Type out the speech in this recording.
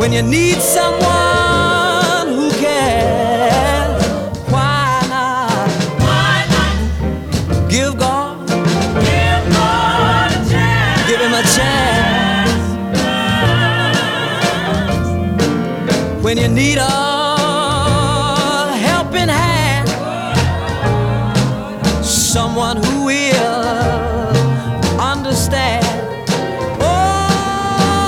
When you need someone who cares, why not? Why not Give God give God a chance? Give him a chance. When you need a helping hand, someone who will